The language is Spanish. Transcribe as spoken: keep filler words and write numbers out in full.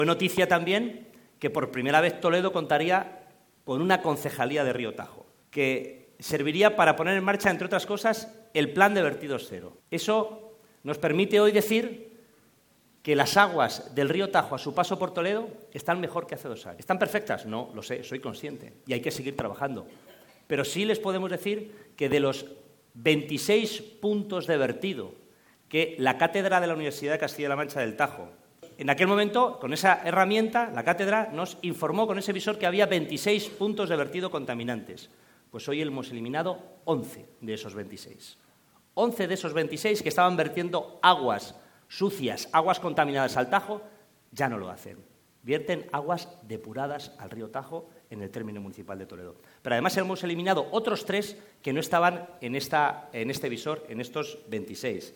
Fue noticia también que por primera vez Toledo contaría con una concejalía de Río Tajo, que serviría para poner en marcha, entre otras cosas, el plan de vertidos cero. Eso nos permite hoy decir que las aguas del río Tajo a su paso por Toledo están mejor que hace dos años. ¿Están perfectas? No, lo sé, soy consciente, y hay que seguir trabajando. Pero sí les podemos decir que de los veintiséis puntos de vertido que la cátedra de la Universidad de Castilla-La Mancha del Tajo, en aquel momento, con esa herramienta, la cátedra nos informó con ese visor que había veintiséis puntos de vertido contaminantes. Pues hoy hemos eliminado once de esos veintiséis. once de esos veintiséis que estaban vertiendo aguas sucias, aguas contaminadas al Tajo, ya no lo hacen. Vierten aguas depuradas al río Tajo en el término municipal de Toledo. Pero además hemos eliminado otros tres que no estaban en, esta, en este visor, en estos veintiséis.